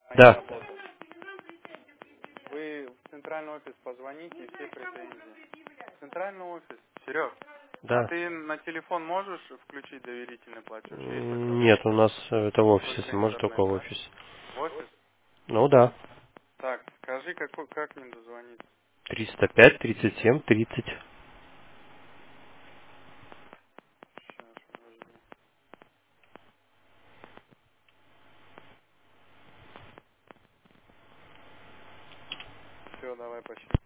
они Да, работают. Вы в центральный офис позвоните и все претензии. Центральный офис. Серег, а да. ты на телефон можешь включить доверительный платеж? Есть такое? Нет, у нас это в офисе, Только может только интернет, в да? офисе. В офис? Ну да. Так, скажи, как мне дозвониться? 305 37 30. Сейчас, подожди. Все, давай, почти.